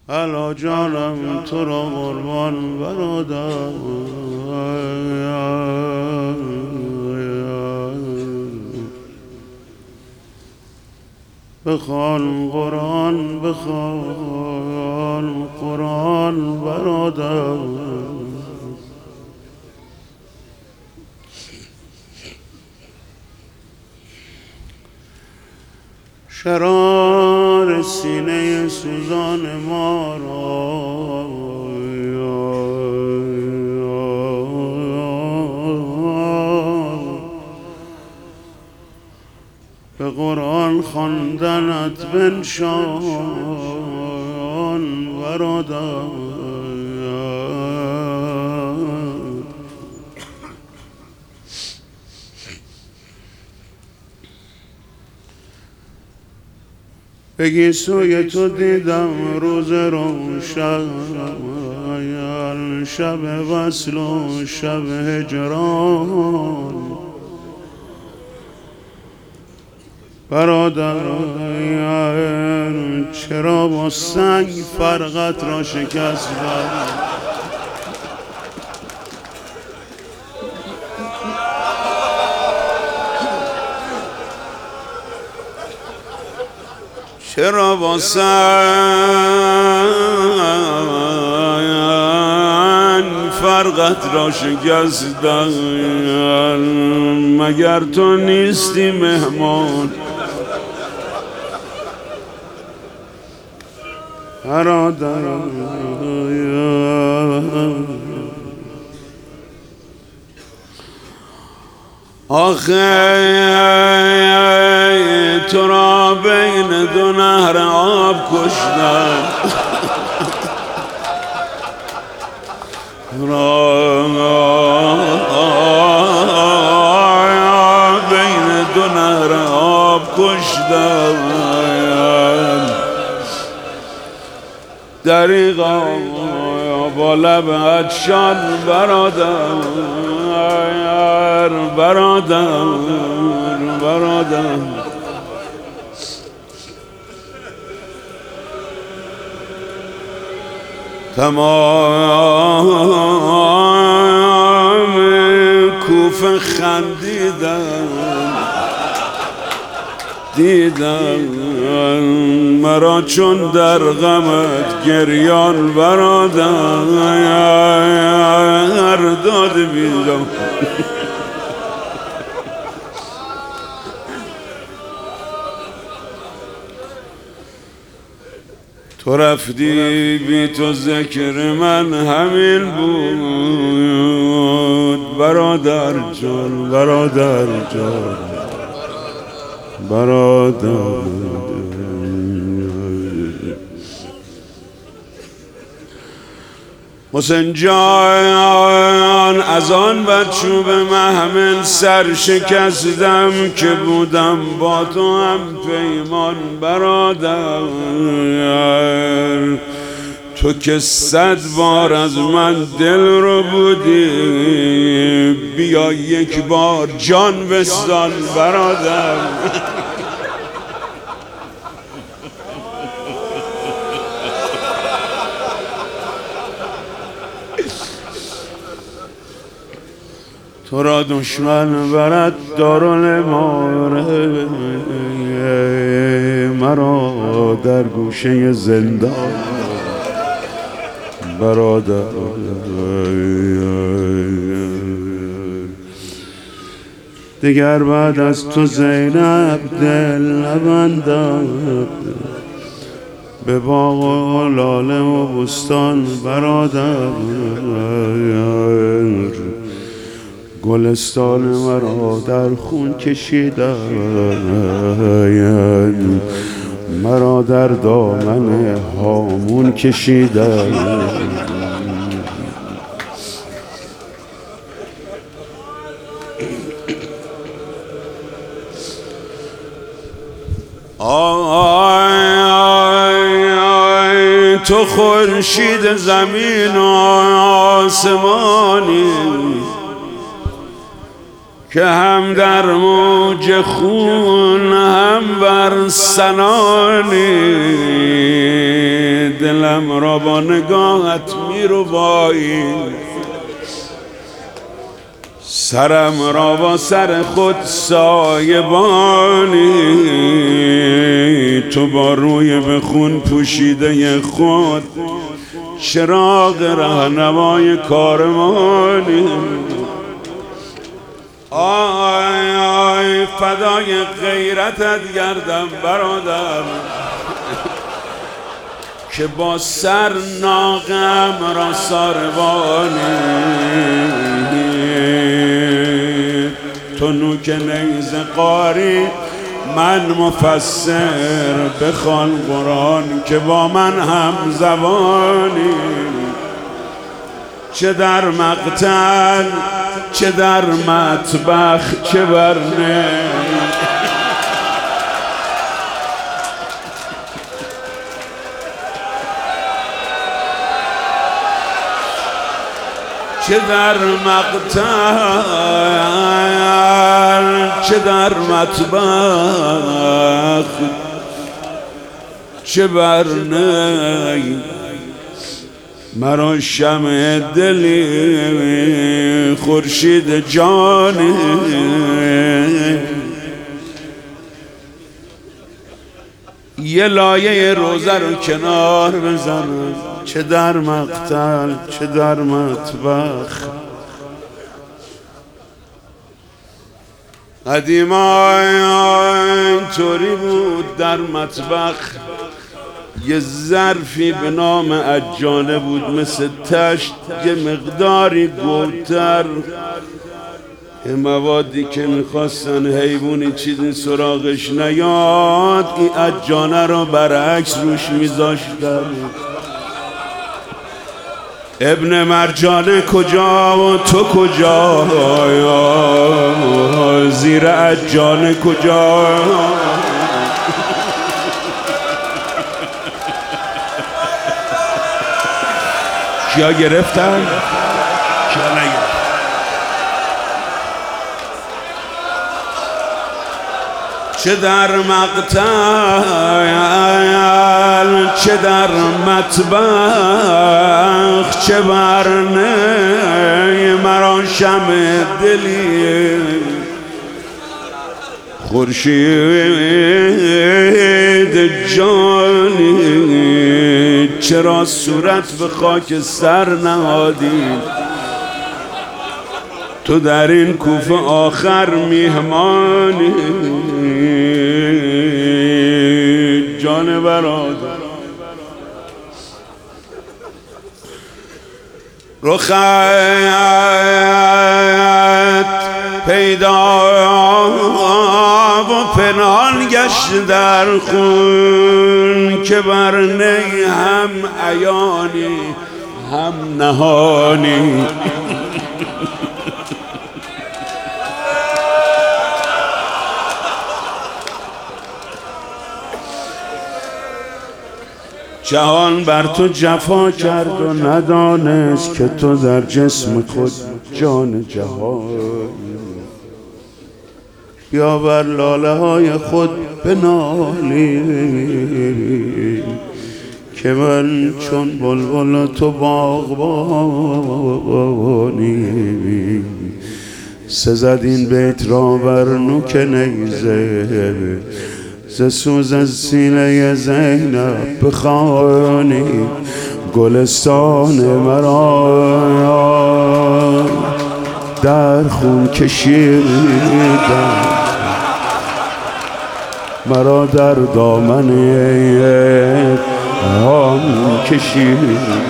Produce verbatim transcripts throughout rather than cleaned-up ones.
الا جانم تو را قربان برادر، بخوان قرآن بخوان قرآن برادر. شرار سینه سوزان ما را به قرآن خواندنت بنشان برادر. بگی سوی تو دیدم روز روشن، شب وصل و شب هجران برادر. چرا با سنگ فرقت را شکستم، چرا با سنگ فرقت را شکستم. مگر تو نیستی مهمان برادر. آخه تو را بین دو نهر آب کشتم، را بین دو نهر آب کشتم. دریغا با لب عطشان برادر برادر برادر. تمام کوفه خندیدن دیدم مرا چون در غمت گریان برادر. داد بیدم تو رفتی بی تو ذکر من همین بود برادر جان برادر جان برادر. حسین جان از آن بچوب محمل سر شکستم که بودم با تو هم پیمان برادر. تو که صد بار از من دل رو بودی، بیا یک بار جان بستان برادر. تو را دشمن برد دارالعماره، مرا در گوشه زندان برادر. دیگر بعد از تو زینب دل نبندد، به باغ و لاله و بستان برادر. گلستان مرا در خون کشیدن، مرا در دامن هامون کشیدن. آی آی آی تو خورشید زمین و آسمانی که هم در موج خون هم بر سنانی دلم را با نگاهت میربایی، سرم را با سر خود سایبانی، تو با روی به خون پوشیده خود چراغ راهنمای کاروانی. آی آی فدای غیرتت گردم برادر که با سر ناغم را ساروانی. تو نوک نیزه قاری من مفسر، بخوان قرآن که با من هم زبانی. چه در مقتل چه در مطبخ چه بر نه، چه در مقتل چه در مطبخ چه بر نی، مرا شمع دلی خورشید جانی. یه لایه روزه رو کنار بزنم، چه در مقتل چه در مطبخ. قدیما اینطوری بود، در مطبخ یه ظرفی به نام عجانه بود مثل تشت، یه مقداری گلتر، یه موادی که میخواستن حیوانی چیزی سراغش نیاد، این عجانه رو برعکس روش میذاشتن. ابن مرجانه کجا و تو کجا، زیر عجانه کجا. کیا گرفتن؟ کیا نگرفتن؟ چه در مقتل چه در مطبخ چه بر نی، مرا شمع دلی خورشید جانی. چرا صورت به خاک سر نهادی، تو در این کوفه آخر میهمانی. جان برادر رخت پیدا و پنهان گشت در خون، که بر نی هم عیانی هم نهانی. جهان بر تو جفا کرد و ندانست که تو در جسم خود جان جهان. بیا بر لاله های خود بنالی که من چون بلبل تو باغبانی. سزد این بیت را بر نوک نیزه، ز سوز از سینه زینب بخوانی. گلستان مرا در خون کشیدم، مرا در دامن هم کشیدم.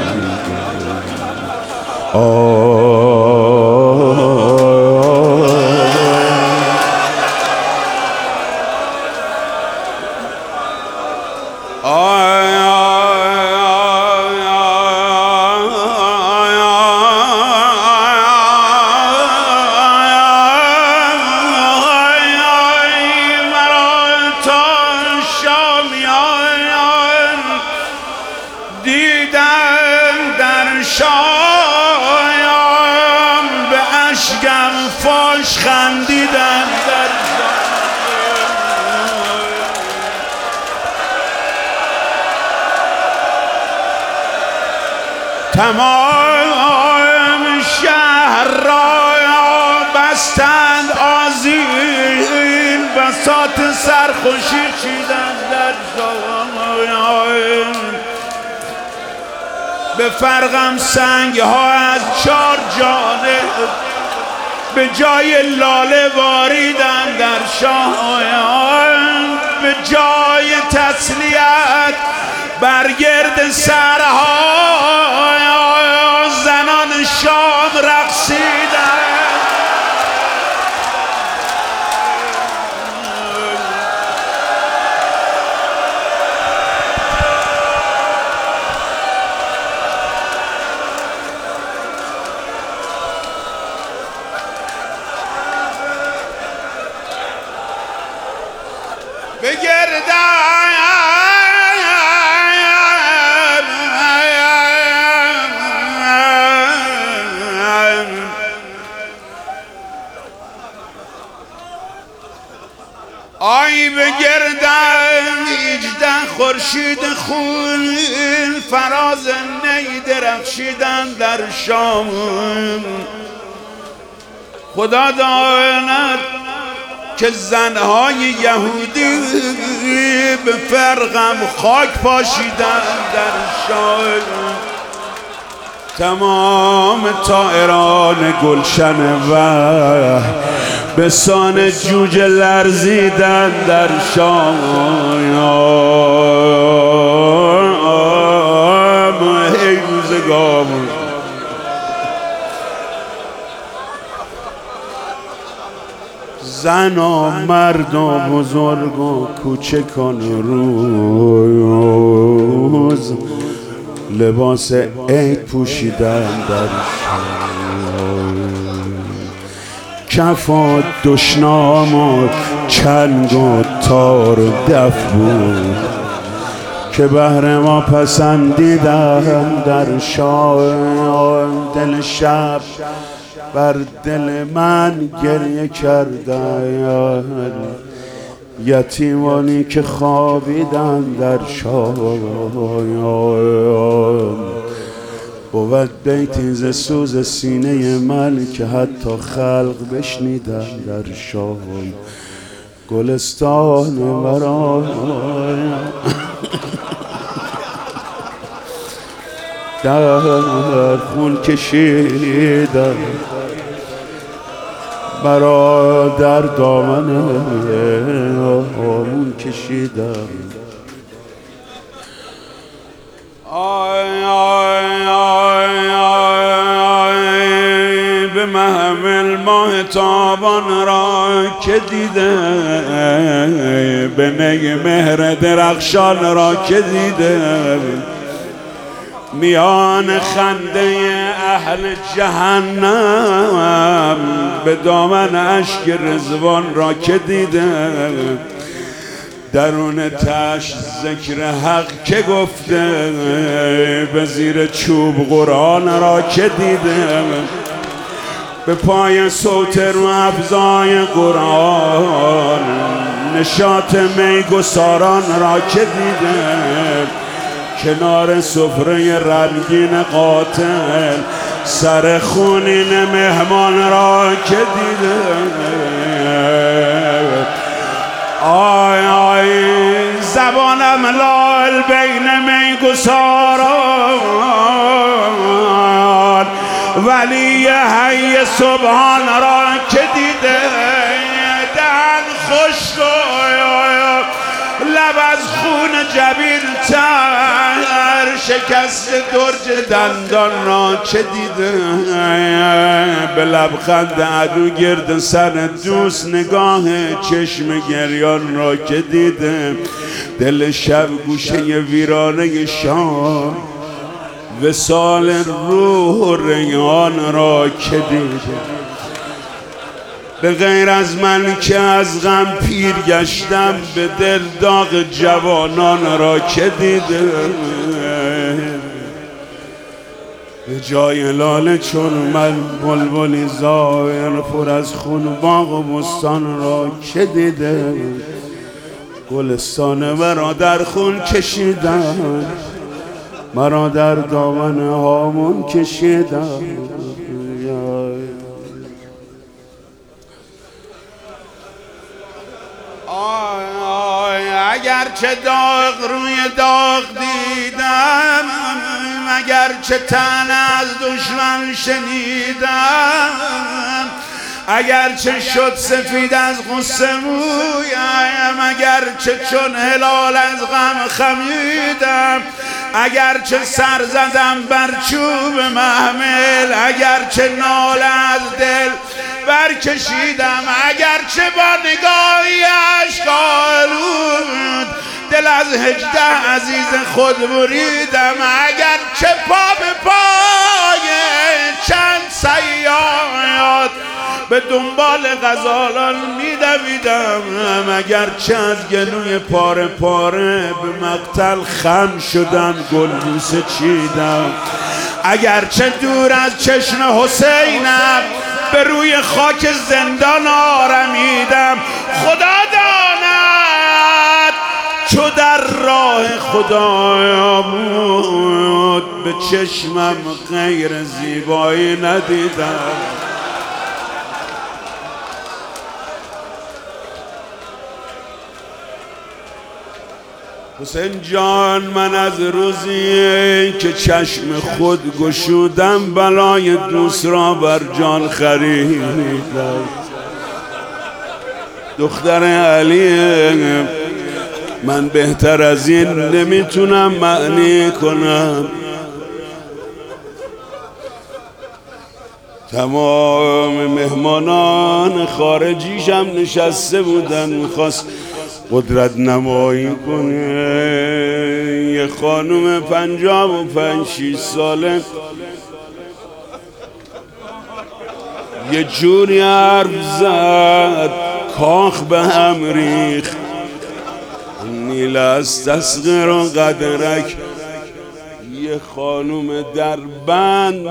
دیدن در شایم به اشکم فاش خندیدن در تمام شهر را بستند آذین، بساط سرخوشی چیدند در شاهان. به فرقم سنگ ها از چار جانب به جای لاله واریدند در شاهان. به جای تسلیت بر گرد سرها زنان شام رقصیدند. بگردم آی بگردم هیجده خورشید خون فراز نی درخشیدن در شام. خدا داند که زنهای یهودی به فرقم خاک پاشیدن در شام. تمام طائران گلشن و به سان جوجه لرزیدن در شام. ای روزگار زن و مرد و بزرگ و کوچکان روز لباس عید پوشیدن در شام. کف و دشنام و چنگ و تار و دف بود که بهر ما پسندیدن در شام. دل شب بر دل من گریه کردن، یتیمانی که خوابیدن در شام. بود بیتی ز سوز سینه من که حتی خلق بشنیدن در شام. گلستان مرا در خون کشیدن، مرا در دامن آمون کشیدن. آی آی آی آی به محمل ماه تابان را که دیده، به نی مهر درخشان را که دیده، میان خنده اهل جهنم به دامن اشک رضوان را که دیده. درون تش ذکر حق که گفته، به زیر چوب قرآن را که دیده. به پای صوت رو افزای قرآن نشاط میگساران را که دیده. کنار سفره رنگین قاتل سر خونین مهمان را که دیده. آی آی زبانم لال بین میگساران، ولی حی سبحان را که دیده. دهن خشک و لب از خون جبین تر، شکست درج دندان را چه دیده. به لبخند عدو گرد سر دوست نگاه چشم گریان را که دیده. دل شب گوشه ویرانه شام وصال روح و ریان را که دیده. به غیر از من که از غم پیر گشتم، به دل داغ جوانان را که دیده. به جای لاله چون من بلبلی زایر پر از خون باغ و بستان را که دیده. گلستان مرا در خون کشیدن، مرا در دامن هامون کشیدم. آی آی اگرچه داغ روی داغ دیدم، اگرچه تن از دشمن شنیدم، اگرچه شد سفید از غصه مویم، اگرچه چون هلال از غم خمیدم، اگرچه سر زدم بر چوب محمل، اگرچه ناله از دل برکشیدم، اگرچه با نگاهی اشک آلود دل از هجده عزیز خود بریدم، اگرچه پا به پای چند صیاد به دنبال غزالان میدویدم، اگرچه از گلوی پاره پاره به مقتل خم شدم گلبوسه چیدم، اگرچه دور از چشم حسینم به روی خاک زندان آرمیدم، خدا داند چو در راه خدا بود به چشمم غیر زیبایی ندیدم. حسین جان من از روزی که چشم خود گشودم بلای دوست را بر جان خریدم. دختر علی من بهتر از این نمیتونم معنی کنم. تمام مهمانان خارجیشم نشسته بودن، میخواست قدرت نمایی کنه. یه خانوم پنجاه و پنج شیش ساله یه جوری حرف زد کاخ به هم ریخت. نیل از تسخیر و قدرک یه خانوم در بند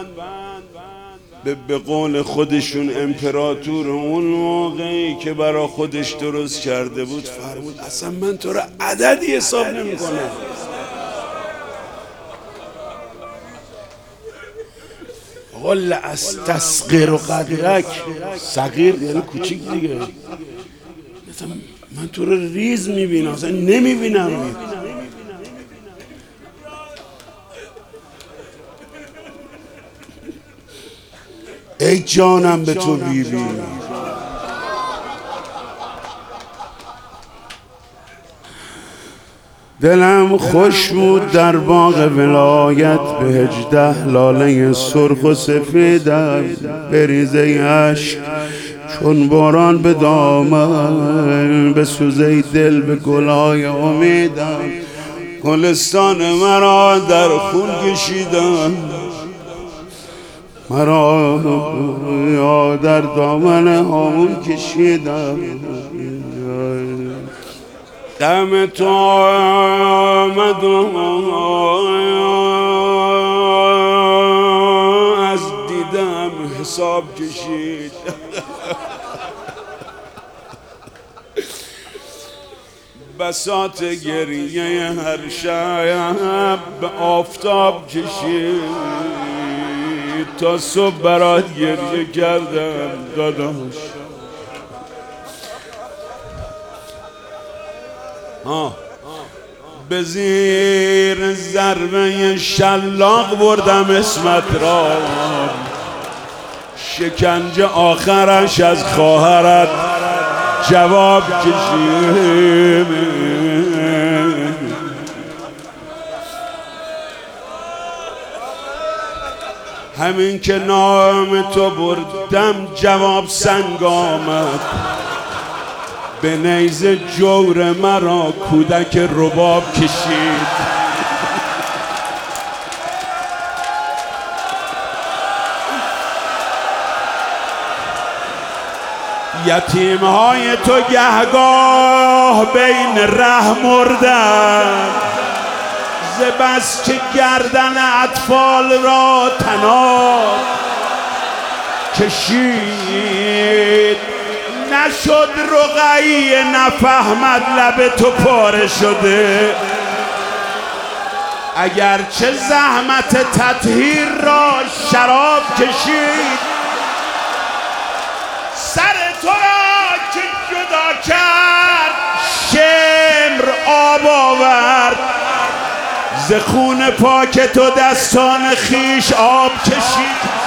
به قول خودشون امپراتور اون موقعی که برا خودش درست کرده بود فرمود اصلا من تو را عددی حساب نمی کنم. قل استسقیر و قدرک، صغیر یعنی کوچیک دیگه. من تو رو ریز میبینم اصلا نمیبینم. ای جانم به تو بی بی. دلم خوش بود در باغ ولایت به هجده لاله سرخ و سفیدم بریزه اشک چون باران به دامن به سوزه دل به گلای امیدم. گلستان مرا در خون کشیدم، مرا یا در دامن هامون کشیدم. دم تو آمد و از دیدم حساب کشید. بساط گریه هر شب به آفتاب کشید تا صبح برات گریه کردم داداش. به زیر ضربه شلاق بردم اسمت را، شکنجه آخرش از خواهرت جواب کشید. همین که نام تو بردم جواب سنگ آمد. به نیزه جور مرا کودک رباب کشید. یتیم های تو گهگاه بین ره مردن، ز بس که گردن اطفال را طناب کشید. نشد رقیه نفهمد لب تو پاره شده، اگرچه زحمت تطهیر را شراب کشید، سر تو را که جدا کرد شمر آب آورد، ز خون پاک تو دستان خیش آب کشید.